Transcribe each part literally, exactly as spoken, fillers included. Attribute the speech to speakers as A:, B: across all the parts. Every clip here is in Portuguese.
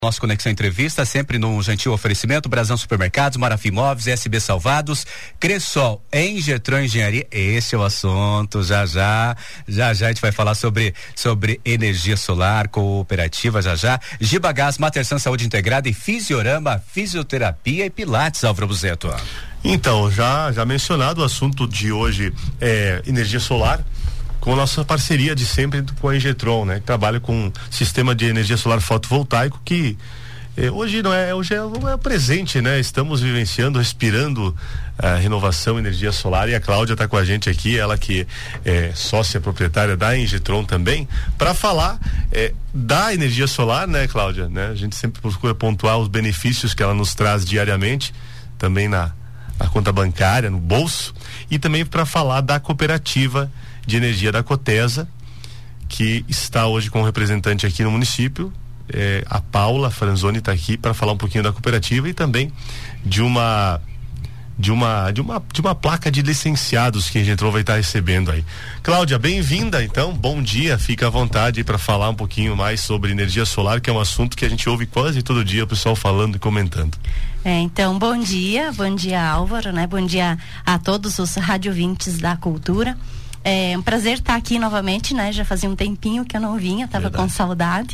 A: Nosso Conexão Entrevista, sempre num gentil oferecimento, Brasão Supermercados, Marafim Imóveis, S B Salvados, Cressol, Engetron Engenharia. Esse é o assunto, já já, já já a gente vai falar sobre, sobre energia solar, cooperativa, já já, Gibagás, Matersan Saúde Integrada e Fisiorama, Fisioterapia e Pilates, Álvaro Buzeto.
B: Então, já, já mencionado o assunto de hoje, é, energia solar, com a nossa parceria de sempre com a Engetron, né? Que trabalha com um sistema de energia solar fotovoltaico que eh, hoje não é, hoje é, não é presente, né? Estamos vivenciando, respirando a renovação, energia solar, e a Cláudia está com a gente aqui, ela que é sócia proprietária da Engetron também, para falar eh, da energia solar, né, Cláudia? Né? A gente sempre procura pontuar os benefícios que ela nos traz diariamente, também na, na conta bancária, no bolso, e também para falar da cooperativa de energia da Cotesa, que está hoje com um representante aqui no município, eh, a Paula Franzoni está aqui para falar um pouquinho da cooperativa e também de uma de uma de uma de uma placa de licenciados que a gente vai estar recebendo aí. Cláudia, bem-vinda, então, bom dia, fica à vontade para falar um pouquinho mais sobre energia solar, que é um assunto que a gente ouve quase todo dia o pessoal falando e comentando.
C: É, então, bom dia, bom dia, Álvaro, né? Bom dia a todos os radiovintes da cultura. É um prazer estar aqui novamente, né? Já fazia um tempinho que eu não vinha, tava Verdade. com saudade.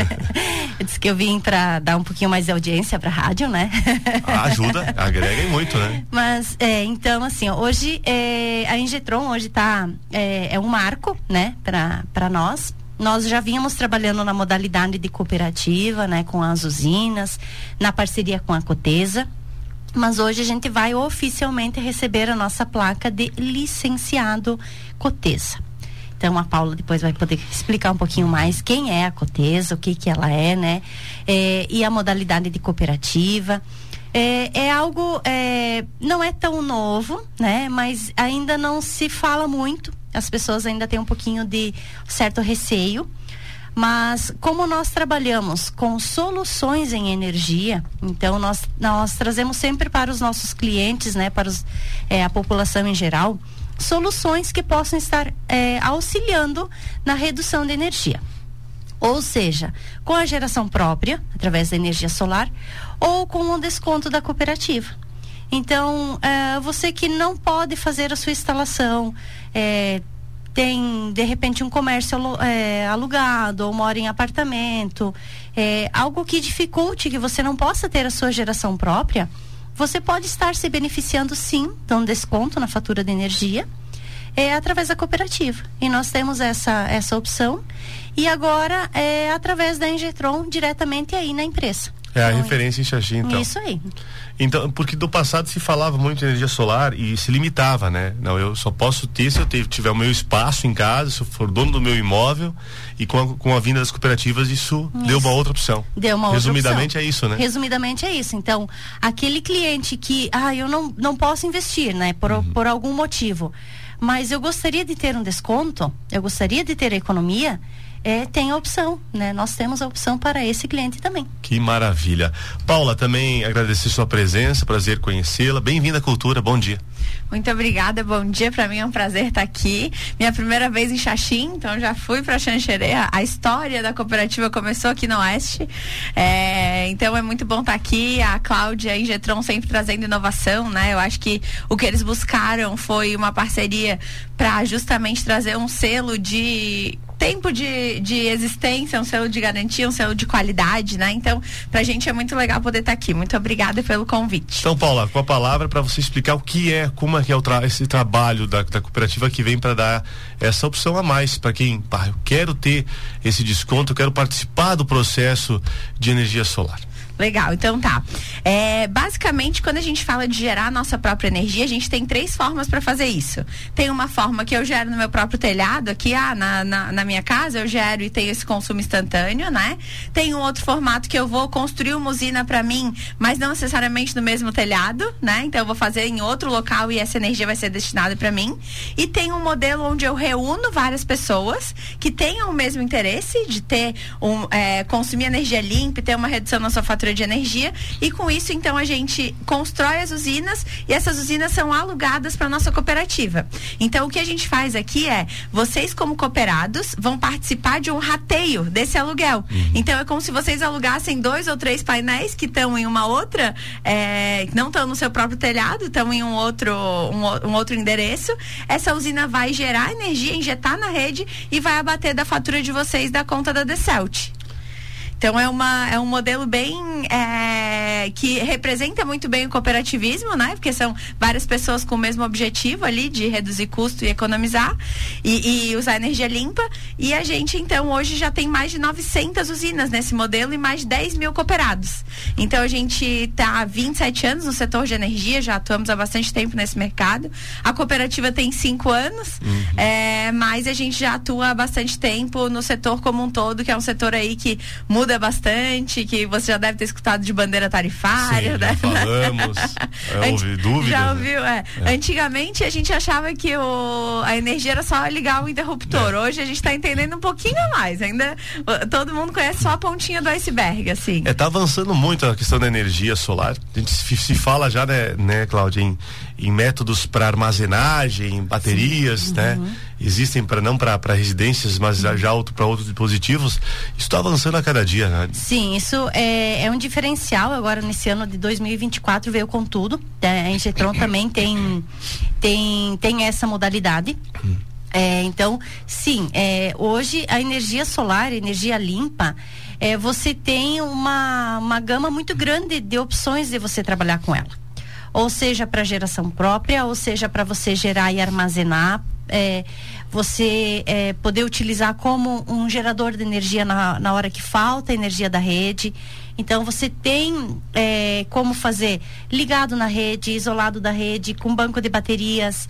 C: Eu disse que eu vim para dar um pouquinho mais de audiência para a rádio, né?
B: Ah, ajuda, agrega muito, né?
C: Mas, é, então, assim, hoje é, a Engetron hoje tá, é, é um marco, né? Para para nós. Nós já vínhamos trabalhando na modalidade de cooperativa, né? Com as usinas, na parceria com a Cotesa. Mas hoje a gente vai oficialmente receber a nossa placa de licenciado Cotesa. Então a Paula depois vai poder explicar um pouquinho mais quem é a Cotesa, o que que ela é, né? É, e a modalidade de cooperativa. É, é algo, é, não é tão novo, né? Mas ainda não se fala muito. As pessoas ainda têm um pouquinho de certo receio. Mas como nós trabalhamos com soluções em energia, então nós, nós trazemos sempre para os nossos clientes, né, para os, é, a população em geral, soluções que possam estar é, auxiliando na redução de energia. Ou seja, com a geração própria, através da energia solar, ou com o desconto da cooperativa. Então, é, você que não pode fazer a sua instalação, é, tem de repente um comércio é, alugado ou mora em apartamento, é, algo que dificulte que você não possa ter a sua geração própria, você pode estar se beneficiando sim de um desconto na fatura de energia é, através da cooperativa, e nós temos essa, essa opção, e agora é através da Engetron diretamente aí na empresa.
B: É a então, referência em Xaxim, então.
C: Isso aí.
B: Então, porque do passado se falava muito de energia solar e se limitava, né? Não, eu só posso ter se eu tiver o meu espaço em casa, se eu for dono do meu imóvel, e com a, com a vinda das cooperativas isso, isso. deu uma outra opção.
C: Deu uma outra
B: Resumidamente
C: opção.
B: é isso, né?
C: Resumidamente é isso. Então, aquele cliente que, ah, eu não, não posso investir, né? Por, uhum. por algum motivo, mas eu gostaria de ter um desconto, eu gostaria de ter economia, É, tem a opção, né? Nós temos a opção para esse cliente também.
B: Que maravilha. Paula, também agradecer sua presença, prazer conhecê-la. Bem-vinda à Cultura, bom dia.
D: Muito obrigada, bom dia, para mim é um prazer estar aqui, minha primeira vez em Xaxim, então já fui para Xanxerê, a história da cooperativa começou aqui no Oeste, é, então é muito bom estar aqui, a Cláudia e a Engetron sempre trazendo inovação, né? Eu acho que o que eles buscaram foi uma parceria para justamente trazer um selo de tempo de, de existência, um selo de garantia, um selo de qualidade, né? Então, pra gente é muito legal poder estar aqui. Muito obrigada pelo convite.
B: Então, Paula, com a palavra para você explicar o que é, como é que é o tra- esse trabalho da, da cooperativa que vem para dar essa opção a mais para quem, pá, eu quero ter esse desconto, eu quero participar do processo de energia solar.
D: Legal, então tá. É, basicamente, quando a gente fala de gerar a nossa própria energia, a gente tem três formas para fazer isso. Tem uma forma que eu gero no meu próprio telhado, aqui ah, na, na, na minha casa, eu gero e tenho esse consumo instantâneo, né? Tem um outro formato que eu vou construir uma usina para mim, mas não necessariamente no mesmo telhado, né? Então eu vou fazer em outro local e essa energia vai ser destinada para mim. E tem um modelo onde eu reúno várias pessoas que tenham o mesmo interesse de ter um, é, consumir energia limpa e ter uma redução na sua fatura fatura de energia, e com isso então a gente constrói as usinas e essas usinas são alugadas para nossa cooperativa. Então o que a gente faz aqui é, vocês como cooperados vão participar de um rateio desse aluguel. Uhum. Então é como se vocês alugassem dois ou três painéis que estão em uma outra, é, não estão no seu próprio telhado, estão em um outro, um, um outro endereço. Essa usina vai gerar energia, injetar na rede e vai abater da fatura de vocês da conta da Decelt. Então é, uma, é um modelo bem é, que representa muito bem o cooperativismo, né? Porque são várias pessoas com o mesmo objetivo ali de reduzir custo e economizar e, e usar energia limpa. E a gente então hoje já tem mais de novecentas usinas nesse modelo e mais de dez mil cooperados. Então a gente está há vinte e sete anos no setor de energia, já atuamos há bastante tempo nesse mercado. A cooperativa tem cinco anos, uhum. é, mas a gente já atua há bastante tempo no setor como um todo, que é um setor aí que muda bastante, que você já deve ter escutado de bandeira tarifária.
B: Sim,
D: né?
B: já falamos, é, houve dúvidas.
D: Já ouviu, é. É. Antigamente a gente achava que o, a energia era só ligar o interruptor. É. Hoje a gente está entendendo um pouquinho a mais. Ainda todo mundo conhece só a pontinha do iceberg, assim.
B: É, tá avançando muito a questão da energia solar. A gente se, se fala já, né, né Cláudia, em, em métodos para armazenagem, baterias, sim. né? Uhum. Existem para não para residências, mas já, já para outros dispositivos. Isso está avançando a cada dia, né?
C: Sim, isso é, é um diferencial. Agora nesse ano de dois mil e vinte e quatro veio com tudo. A Ingetron também tem tem tem essa modalidade. É, então, sim, é, hoje a energia solar, energia limpa, é, você tem uma uma gama muito grande de opções de você trabalhar com ela. Ou seja, para geração própria, ou seja, para você gerar e armazenar. É, você é, poder utilizar como um gerador de energia na, na hora que falta energia da rede. Então você tem é, como fazer ligado na rede, isolado da rede, com banco de baterias,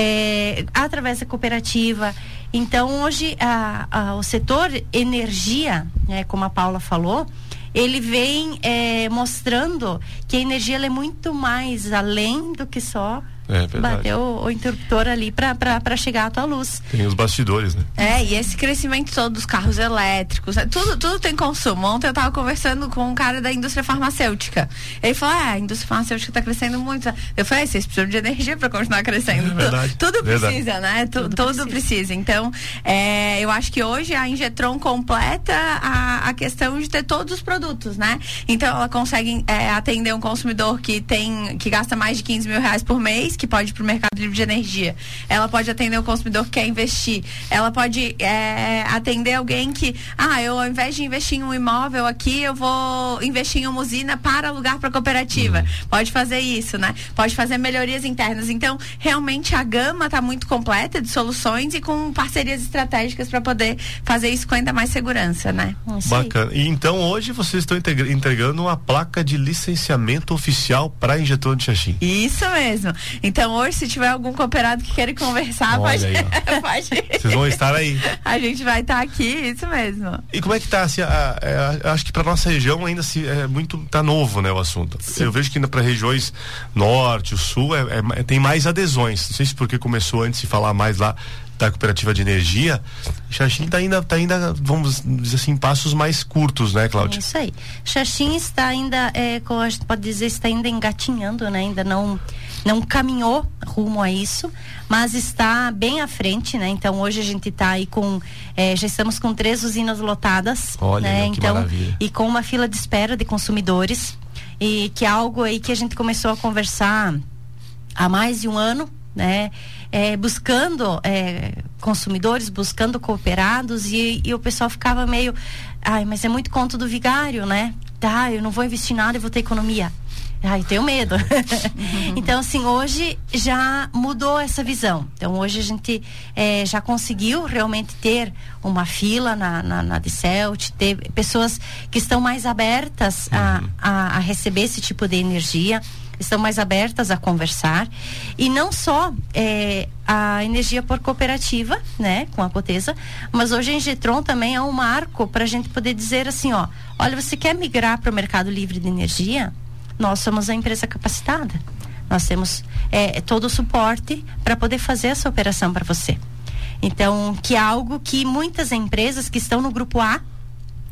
C: é, através da cooperativa. Então hoje a, a, o setor energia, né, como a Paula falou, ele vem é, mostrando que a energia ela é muito mais além do que só
B: É
C: bater o, o interruptor ali para chegar à tua luz.
B: Tem os bastidores, né?
D: É, e esse crescimento todo dos carros elétricos, né? tudo, tudo tem consumo. Ontem eu tava conversando com um cara da indústria farmacêutica. Ele falou, ah, a indústria farmacêutica tá crescendo muito. Eu falei, ah, vocês precisam de energia para continuar crescendo. É verdade. Tudo, tudo verdade. precisa, né? Tu, tudo, tudo precisa. precisa. Então, é, eu acho que hoje a Ingetron completa a, a questão de ter todos os produtos, né? Então, ela consegue é, atender um consumidor que tem, que gasta mais de quinze mil reais por mês, que pode ir para o mercado livre de energia. Ela pode atender o consumidor que quer investir. Ela pode é, atender alguém que, ah, eu ao invés de investir em um imóvel aqui, eu vou investir em uma usina para alugar para a cooperativa. Uhum. Pode fazer isso, né? Pode fazer melhorias internas. Então, realmente a gama está muito completa de soluções e com parcerias estratégicas para poder fazer isso com ainda mais segurança, né?
B: Bacana. E então hoje vocês estão entregando uma placa de licenciamento oficial para a Ingetron de Xaxim.
D: Isso mesmo. Então hoje, se tiver algum cooperado que queira conversar, pode,
B: aí,
D: pode.
B: Vocês vão estar aí.
D: A gente vai estar aqui, isso mesmo.
B: E como é que tá? Assim, a, a, a, acho que para nossa região ainda se, é muito, tá novo, né, o assunto. Sim. Eu vejo que para regiões norte, o sul, é, é, tem mais adesões. Não sei se porque começou antes de falar mais lá da cooperativa de energia, Xaxim tá ainda, tá ainda, vamos dizer assim, passos mais curtos, né, Cláudia?
C: Isso aí. Xaxim está ainda, é, como a gente pode dizer, está ainda engatinhando, né? Ainda não, não caminhou rumo a isso, mas está bem à frente, né? Então hoje a gente está aí com, é, já estamos com três usinas lotadas,
B: olha,
C: né?
B: Que
C: então,
B: maravilha.
C: E com uma fila de espera de consumidores, e que é algo aí que a gente começou a conversar há mais de um ano, né? É, buscando é, consumidores, buscando cooperados, e, e o pessoal ficava meio, ai, mas é muito conto do vigário, né? Tá, eu não vou investir nada e vou ter economia. Ai, tenho medo. Uhum. Então, assim, hoje já mudou essa visão. Então, hoje a gente é, já conseguiu realmente ter uma fila na, na, na Decelt, ter pessoas que estão mais abertas uhum. a, a, a receber esse tipo de energia, estão mais abertas a conversar, e não só é, a energia por cooperativa, né, com a Cotesa, mas hoje a Ingetron também é um marco para a gente poder dizer assim, ó, olha, você quer migrar para o mercado livre de energia? Nós somos a empresa capacitada, nós temos é, todo o suporte para poder fazer essa operação para você. Então, que é algo que muitas empresas que estão no grupo A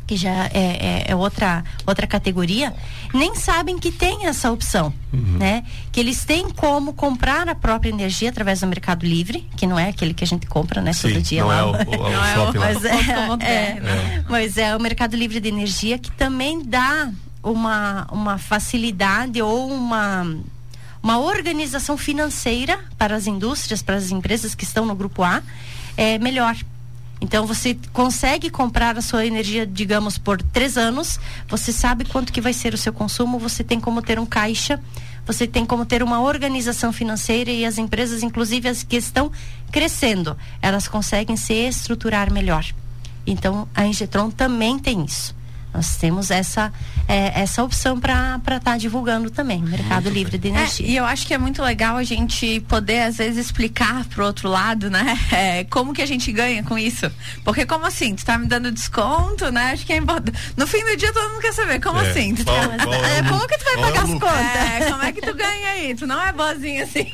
C: que já é, é, é outra, outra categoria, nem sabem que tem essa opção, uhum. né? Que eles têm como comprar a própria energia através do Mercado Livre, que não é aquele que a gente compra, né?
B: Sim,
C: todo dia
B: não
C: lá.
B: É o, o, o
C: não é
B: shopping
C: o,
B: lá.
C: mas é, é, é. mas é o Mercado Livre de Energia, que também dá uma, uma facilidade ou uma uma organização financeira para as indústrias, para as empresas que estão no grupo A, é melhor. Então você consegue comprar a sua energia, digamos, por três anos, você sabe quanto que vai ser o seu consumo, você tem como ter um caixa, você tem como ter uma organização financeira, e as empresas, inclusive as que estão crescendo, elas conseguem se estruturar melhor. Então a Ingetron também tem isso. Nós temos essa, é, essa opção para estar tá divulgando também, Mercado muito Livre bem. de Energia.
D: É, e eu acho que é muito legal a gente poder, às vezes, explicar pro outro lado, né? É, como que a gente ganha com isso. Porque como assim? Tu tá me dando desconto, né? Acho que é importante. No fim do dia todo mundo quer saber, como é. assim? Tu
B: qual,
D: tá,
B: qual
D: é,
B: é
D: como que tu vai pagar
B: é
D: as contas? É, como é que tu ganha aí? Tu não é boazinha assim.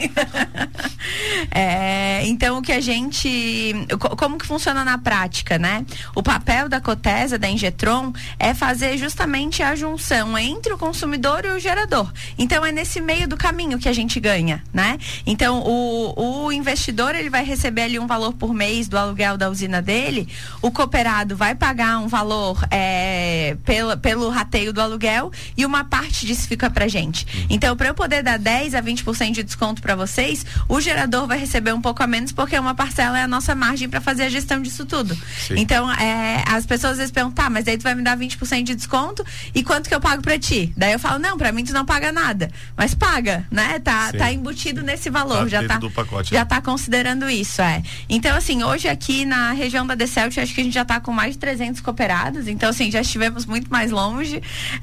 D: é, então o que a gente... Como que funciona na prática, né? O papel da Cotesa, da Ingetron, é fazer justamente a junção entre o consumidor e o gerador. Então é nesse meio do caminho que a gente ganha, né? Então o, o investidor, ele vai receber ali um valor por mês do aluguel da usina dele, o cooperado vai pagar um valor é, pelo, pelo rateio do aluguel, e uma parte disso fica pra gente. Então, para eu poder dar dez a vinte por cento de desconto para vocês, o gerador vai receber um pouco a menos, porque uma parcela é a nossa margem para fazer a gestão disso tudo. Sim. Então é, as pessoas às vezes perguntam, tá, mas daí tu vai me dar vinte por cento de desconto, e quanto que eu pago pra ti? Daí eu falo, não, pra mim tu não paga nada, mas paga, né? Tá, tá embutido nesse valor, tá, já tá, do pacote, já né? tá considerando isso, é. Então, assim, hoje aqui na região da Decelt, acho que a gente já tá com mais de trezentos cooperados, então, assim, já estivemos muito mais longe,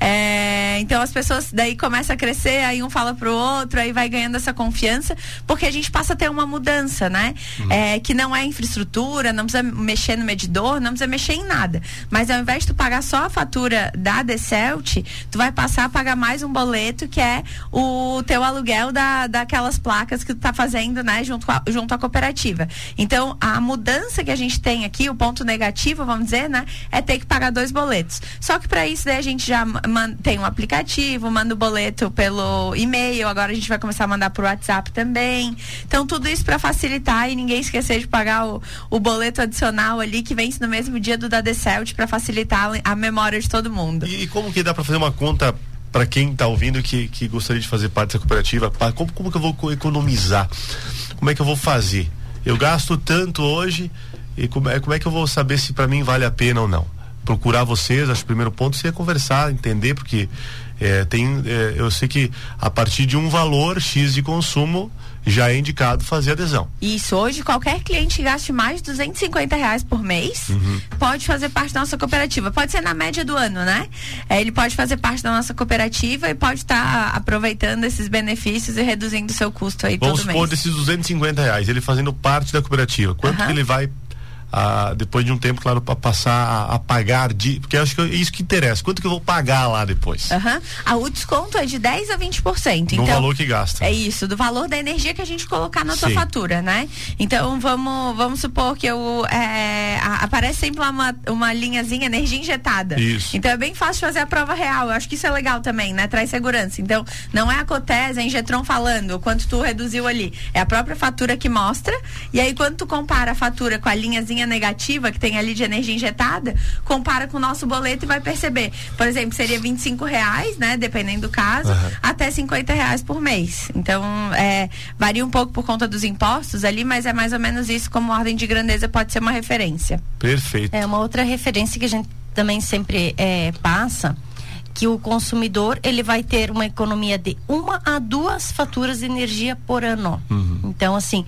D: é, então as pessoas daí começam a crescer, aí um fala pro outro, aí vai ganhando essa confiança, porque a gente passa a ter uma mudança, né? Uhum. É, que não é infraestrutura, não precisa mexer no medidor, não precisa mexer em nada, mas ao invés de tu pagar só a fatura da Decelt, tu vai passar a pagar mais um boleto, que é o teu aluguel da, daquelas placas que tu tá fazendo, né, junto, a, junto à cooperativa. Então, a mudança que a gente tem aqui, o ponto negativo, vamos dizer, né, é ter que pagar dois boletos. Só que para isso, daí a gente já man, tem um aplicativo, manda o boleto pelo e-mail, agora a gente vai começar a mandar pro WhatsApp também. Então, tudo isso para facilitar e ninguém esquecer de pagar o, o boleto adicional ali, que vence no mesmo dia do da Decelt, para facilitar a memória de todo mundo.
B: E, e como que dá para fazer uma conta para quem está ouvindo que, que gostaria de fazer parte dessa cooperativa? Como, como que eu vou economizar? Como é que eu vou fazer? Eu gasto tanto hoje, e como é, como é que eu vou saber se para mim vale a pena ou não? Procurar vocês, acho que o primeiro ponto seria conversar, entender, porque é, tem, é, eu sei que a partir de um valor X de consumo já é indicado fazer adesão.
D: Isso, hoje qualquer cliente que gaste mais de duzentos e cinquenta reais por mês, uhum, pode fazer parte da nossa cooperativa. Pode ser na média do ano, né? É, ele pode fazer parte da nossa cooperativa e pode estar tá aproveitando esses benefícios e reduzindo o seu custo aí
B: Vamos
D: todo mês.
B: Vamos supor, desses duzentos e cinquenta reais, ele fazendo parte da cooperativa, quanto uhum. que ele vai Ah, depois de um tempo, claro, para passar a, a pagar de, porque eu acho que é isso que interessa, quanto que eu vou pagar lá depois?
D: Uhum. Ah, o desconto é de dez a vinte por cento.
B: Do
D: então,
B: valor que gasta.
D: É isso, do valor da energia que a gente colocar na
B: Sim.
D: tua fatura, né? Então vamos, vamos supor que eu é, a, aparece sempre lá uma, uma linhazinha energia injetada.
B: Isso.
D: Então é bem fácil fazer a prova real. Eu acho que isso é legal também, né? Traz segurança. Então não é a Cotesa, é a Ingetron falando o quanto tu reduziu ali. É a própria fatura que mostra. E aí quando tu compara a fatura com a linhazinha negativa que tem ali de energia injetada, compara com o nosso boleto e vai perceber. Por exemplo, seria vinte e cinco reais, né? Dependendo do caso, uhum, até cinquenta reais por mês. Então, é, varia um pouco por conta dos impostos ali, mas é mais ou menos isso, como ordem de grandeza pode ser uma referência.
B: Perfeito.
C: É uma outra referência que a gente também sempre é, passa, que o consumidor, ele vai ter uma economia de uma a duas faturas de energia por ano. Uhum. Então, assim,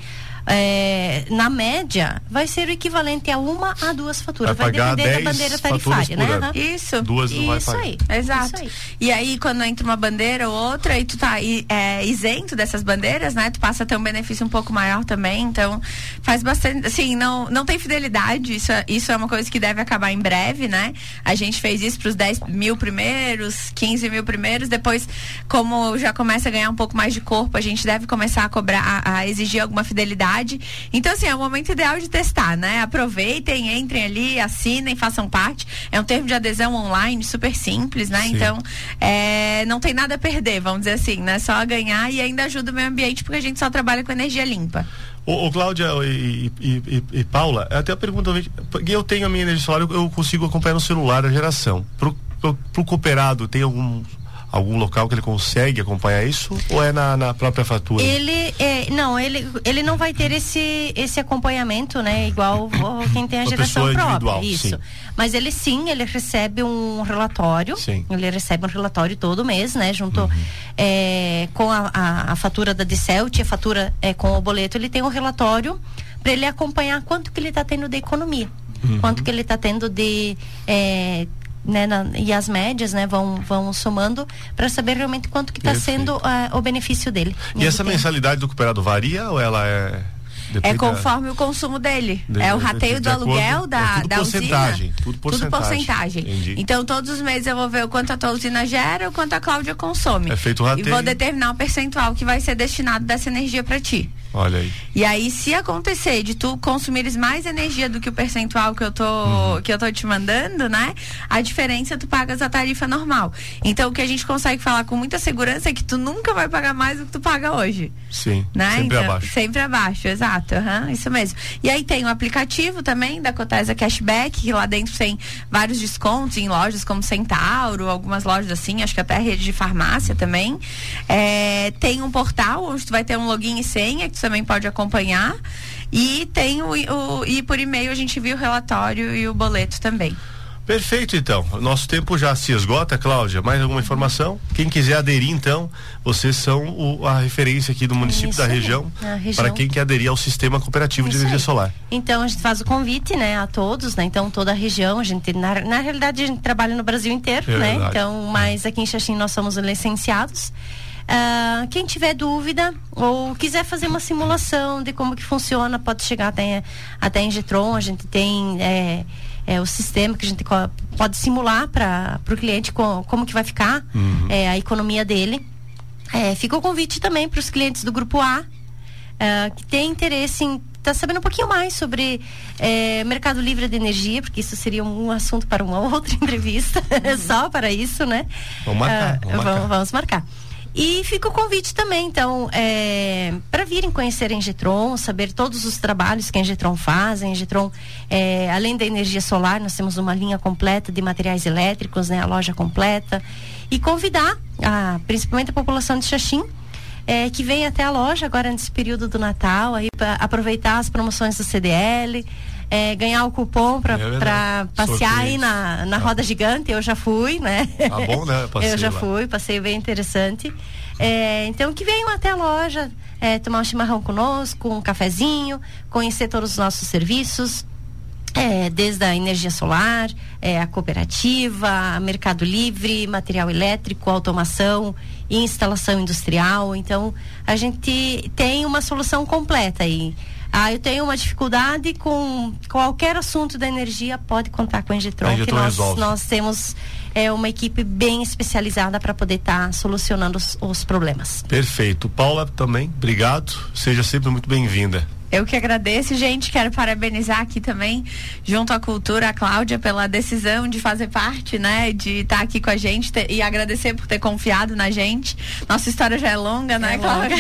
C: É, na média, vai ser o equivalente a uma a duas faturas.
B: Vai,
C: vai depender da
B: bandeira
C: tarifária, né?
B: Ano.
D: Isso.
B: Duas não vai
D: isso
B: pagar.
D: Aí, exato. Isso aí. E aí, quando entra uma bandeira ou outra e tu tá é, isento dessas bandeiras, né? Tu passa a ter um benefício um pouco maior também. Então, faz bastante. Assim, não, não tem fidelidade. Isso é, isso é uma coisa que deve acabar em breve, né? A gente fez isso pros dez mil primeiros, quinze mil primeiros. Depois, como já começa a ganhar um pouco mais de corpo, a gente deve começar a cobrar, a, a exigir alguma fidelidade. cidade. Então, assim, é o momento ideal de testar, né? Aproveitem, entrem ali, assinem, façam parte. É um termo de adesão online super simples, né?
B: Sim.
D: Então, é, não tem nada a perder, vamos dizer assim, né? Só a ganhar e ainda ajuda o meio ambiente, porque a gente só trabalha com energia limpa.
B: Ô, ô Cláudia e, e, e, e Paula, até a pergunta, eu tenho a minha energia solar, eu consigo acompanhar no celular a geração. Pro, pro, pro cooperado, tem algum algum local que ele consegue acompanhar isso, ou é na, na própria fatura?
C: Ele é, não, ele ele não vai ter esse esse acompanhamento, né, igual quem tem a geração própria, isso. Sim. Mas ele sim, ele recebe um relatório, sim. ele recebe um relatório todo mês, né, junto uhum. é, com a, a, a fatura da Dicelt, a fatura é, com o boleto, ele tem um relatório para ele acompanhar quanto que ele está tendo de economia, uhum. quanto que ele está tendo de é, né, na, e as médias, né, vão, vão somando para saber realmente quanto que está sendo uh, o benefício dele.
B: E essa tem... mensalidade do cooperado varia ou ela é...
D: É conforme da... o consumo dele. De, é o rateio de, de do aluguel acordo, da, é tudo da
B: porcentagem,
D: usina.
B: Tudo porcentagem.
D: Tudo porcentagem.
B: Entendi.
D: Então, todos os meses eu vou ver o quanto a tua usina gera e o quanto a Cláudia consome.
B: É feito o rateio.
D: E vou determinar o percentual que vai ser destinado dessa energia para ti.
B: Olha aí.
D: E aí, se acontecer de tu consumires mais energia do que o percentual que eu tô, uhum. que eu tô te mandando, né? A diferença tu pagas a tarifa normal. Então, o que a gente consegue falar com muita segurança é que tu nunca vai pagar mais do que tu paga hoje.
B: Sim,
D: né?
B: sempre
D: então,
B: abaixo.
D: Sempre abaixo, exato. Uhum, isso mesmo. E aí tem o aplicativo também da Cotesa Cashback, que lá dentro tem vários descontos em lojas como Centauro, algumas lojas assim, acho que até rede de farmácia também. É, tem um portal onde tu vai ter um login e senha, que tu também pode acompanhar, e tem o, o e por e-mail a gente viu o relatório e o boleto também.
B: Perfeito, então. Nosso tempo já se esgota, Cláudia. Mais alguma informação? Quem quiser aderir, então, vocês são o, a referência aqui do município Isso da região, região. Para quem quer aderir ao sistema cooperativo Isso de energia aí. Solar.
C: Então, a gente faz o convite, né, a todos, né? Então, toda a região, a gente, na, na realidade, a gente trabalha no Brasil inteiro, é né? Verdade. Então, mas aqui em Xaxim nós somos licenciados. Uh, quem tiver dúvida ou quiser fazer uma simulação de como que funciona, pode chegar até, até em Getron. A gente tem é, é, o sistema que a gente pode simular para o cliente com, como que vai ficar uhum. é, a economia dele. É, fica o convite também para os clientes do Grupo A uh, que tem interesse em tá sabendo um pouquinho mais sobre é, mercado livre de energia, porque isso seria um, um assunto para uma outra entrevista, uhum. só para isso, né?
B: Vamos marcar, uh, vamos, marcar.
C: Vamos, vamos marcar. E fica o convite também, então, é, para virem conhecer a Engetron, saber todos os trabalhos que a Engetron faz. A Engetron, é, além da energia solar, nós temos uma linha completa de materiais elétricos, né, a loja completa. E convidar, a, principalmente a população de Xaxim, é, que vem até a loja agora nesse período do Natal, aí para aproveitar as promoções do C D L. É, ganhar o cupom para é passear aí na, na ah. roda gigante. Eu já fui, né?
B: Tá bom, né?
C: Eu já
B: lá.
C: fui, passeio bem interessante. É, então, que venham até a loja, é, tomar um chimarrão conosco, um cafezinho, conhecer todos os nossos serviços, é, desde a energia solar, é, a cooperativa, Mercado Livre, material elétrico, automação e instalação industrial. Então, a gente tem uma solução completa aí. Ah, eu tenho uma dificuldade com qualquer assunto da energia, pode contar com a Engetron, que nós, nós temos é, uma equipe bem especializada para poder estar tá solucionando os, os problemas.
B: Perfeito. Paula, também, obrigado. Seja sempre muito bem-vinda.
D: Eu que agradeço, gente. Quero parabenizar aqui também, junto à Cultura, a Cláudia, pela decisão de fazer parte, né? De estar tá aqui com a gente ter, e agradecer por ter confiado na gente. Nossa história já é longa, né, é Cláudia?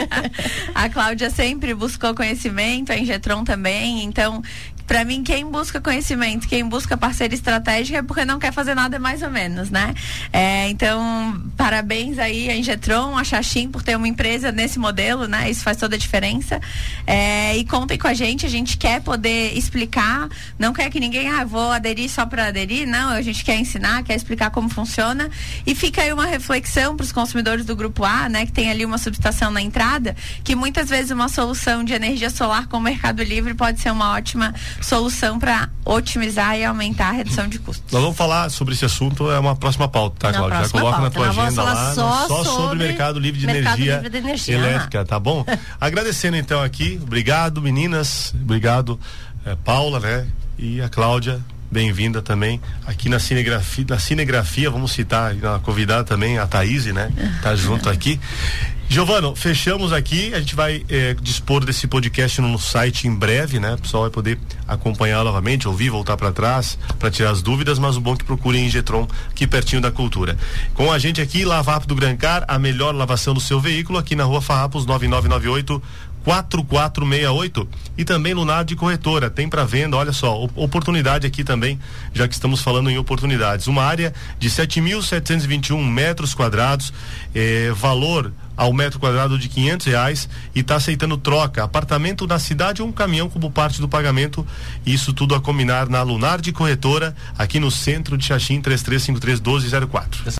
D: A Cláudia sempre buscou conhecimento, a Engetron também. Então, para mim, quem busca conhecimento, quem busca parceria estratégica é porque não quer fazer nada mais ou menos, né? É, então, parabéns aí a Engetron, a Xaxim, por ter uma empresa nesse modelo, né? Isso faz toda a diferença. É, e contem com a gente, a gente quer poder explicar, não quer que ninguém, ah, vou aderir só para aderir, não, a gente quer ensinar, quer explicar como funciona. E fica aí uma reflexão para os consumidores do Grupo A, né? Que tem ali uma subestação na entrada, que muitas vezes uma solução de energia solar com o Mercado Livre pode ser uma ótima solução para otimizar e aumentar a redução de custos.
B: Nós vamos falar sobre esse assunto, é uma próxima pauta, tá, Cláudia? Já coloca pauta. na tua
C: Nós
B: agenda lá,
C: só,
B: só sobre, sobre Mercado Livre de,
C: mercado
B: energia,
C: livre de energia
B: elétrica, tá bom? Agradecendo então aqui, obrigado meninas, obrigado eh, Paula, né? E a Cláudia, bem-vinda também aqui na cinegrafia, na cinegrafia, vamos citar a convidada também, a Thaís, né? Tá junto aqui. Giovano, fechamos aqui, a gente vai eh, dispor desse podcast no site em breve, né? O pessoal vai poder acompanhar novamente, ouvir, voltar para trás, para tirar as dúvidas, mas o bom é que procurem Ingetron aqui pertinho da Cultura. Com a gente aqui, Lava Rápido Grancar, a melhor lavação do seu veículo, aqui na Rua Farrapos, nove nove nove oito quatro quatro seis oito, e também Lunardi Corretora, tem para venda, olha só, oportunidade aqui também, já que estamos falando em oportunidades, uma área de sete mil setecentos e vinte e um metros quadrados, eh, valor ao metro quadrado de quinhentos reais, e está aceitando troca, apartamento na cidade ou um caminhão como parte do pagamento, isso tudo a combinar na Lunardi Corretora, aqui no centro de Xaxim, três três cinco três um dois zero quatro.